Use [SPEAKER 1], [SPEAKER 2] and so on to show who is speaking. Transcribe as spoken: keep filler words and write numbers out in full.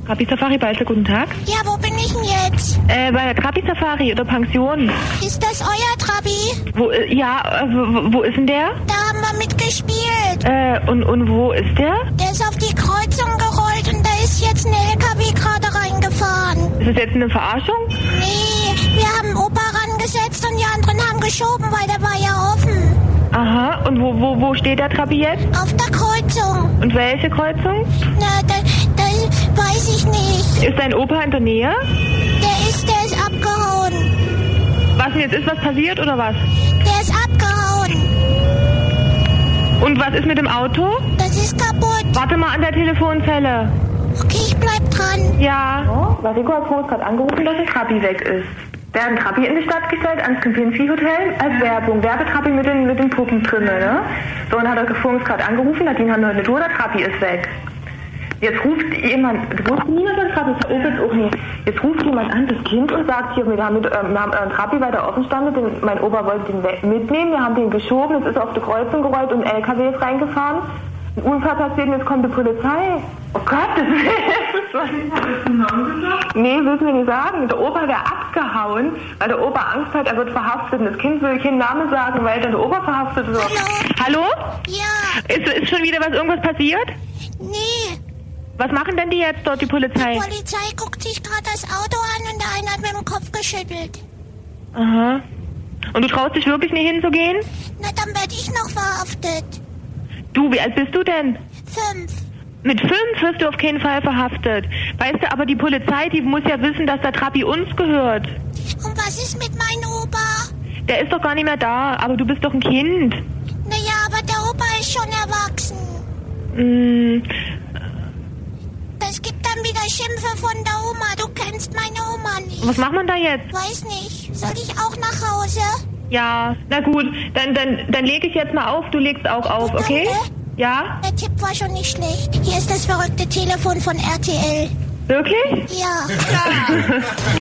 [SPEAKER 1] Trabi Safari Balzer, guten Tag.
[SPEAKER 2] Ja, wo bin ich denn jetzt?
[SPEAKER 1] Äh, bei der Trabi Safari oder Pension.
[SPEAKER 2] Ist das euer Trabi?
[SPEAKER 1] Wo, äh, ja, äh, wo, wo ist denn der?
[SPEAKER 2] Da haben wir mitgespielt.
[SPEAKER 1] Äh, und, und wo ist der?
[SPEAKER 2] Der ist auf die Kreuzung gerollt und da ist jetzt ein L K W gerade reingefahren.
[SPEAKER 1] Ist das jetzt eine Verarschung?
[SPEAKER 2] Nee, wir haben Opa rangesetzt und die anderen haben geschoben, weil der war ja offen.
[SPEAKER 1] Aha, und wo, wo, wo steht der Trabi jetzt?
[SPEAKER 2] Auf der Kreuzung.
[SPEAKER 1] Und welche Kreuzung?
[SPEAKER 2] Na, da, da weiß ich nicht.
[SPEAKER 1] Ist dein Opa in der Nähe?
[SPEAKER 2] Der ist, der ist abgehauen.
[SPEAKER 1] Was denn jetzt ist, was passiert oder was?
[SPEAKER 2] Der ist abgehauen.
[SPEAKER 1] Und was ist mit dem Auto?
[SPEAKER 2] Das ist kaputt.
[SPEAKER 1] Warte mal an der Telefonzelle.
[SPEAKER 2] Okay, ich bleib dran.
[SPEAKER 1] Ja. Oh, Vasiko hat vorhin gerade angerufen, dass der Trabi weg ist. Der hat einen Trabi in die Stadt gestellt, ans Kempinski-Hotel, als Werbung. Werbetrabi mit den, mit den Puppen drin, ne? So, und hat er vorhin gerade angerufen, Nadine hat eine Tour, der Trabi ist weg. Jetzt ruft jemand, du wusstest niemand, dass Trabi ist jetzt auch nicht. Jetzt ruft jemand an, das Kind, und sagt hier, wir haben, mit, äh, wir haben einen Trabi weiter offen stand, den, mein Opa wollte den mitnehmen, wir haben den geschoben, jetzt ist er auf die Kreuzung gerollt und ein L K W ist reingefahren. Ein Unfall passiert und jetzt kommt die Polizei. Oh Gott, das ist was. Hat das den Namen gesagt? Nee, willst du mir nicht sagen. Der Opa wäre abgehauen, weil der Opa Angst hat, er wird verhaftet. Und das Kind will keinen Namen sagen, weil dann der Opa verhaftet wird.
[SPEAKER 2] Hallo?
[SPEAKER 1] Hallo?
[SPEAKER 2] Ja.
[SPEAKER 1] Ist, ist schon wieder was, irgendwas passiert?
[SPEAKER 2] Nee.
[SPEAKER 1] Was machen denn die jetzt dort, die Polizei?
[SPEAKER 2] Die Polizei guckt sich gerade das Auto an und der eine hat mit dem Kopf geschüttelt.
[SPEAKER 1] Aha. Und du traust dich wirklich nicht hinzugehen?
[SPEAKER 2] Na, dann werde ich noch verhaftet.
[SPEAKER 1] Du, wie alt bist du denn?
[SPEAKER 2] Fünf.
[SPEAKER 1] Mit fünf wirst du auf keinen Fall verhaftet. Weißt du, aber die Polizei, die muss ja wissen, dass der Trabi uns gehört.
[SPEAKER 2] Und was ist mit meinem Opa?
[SPEAKER 1] Der ist doch gar nicht mehr da, aber du bist doch ein Kind.
[SPEAKER 2] Naja, aber der Opa ist schon erwachsen.
[SPEAKER 1] Mm.
[SPEAKER 2] Das gibt dann wieder Schimpfe von der Oma. Du kennst meine Oma nicht.
[SPEAKER 1] Was macht man da jetzt?
[SPEAKER 2] Weiß nicht. Soll ich auch nach Hause?
[SPEAKER 1] Ja, na gut, dann, dann, dann lege ich jetzt mal auf, du legst auch auf, okay?
[SPEAKER 2] Danke.
[SPEAKER 1] Ja?
[SPEAKER 2] Der Tipp war schon nicht schlecht. Hier ist das verrückte Telefon von R T L.
[SPEAKER 1] Wirklich?
[SPEAKER 2] Ja.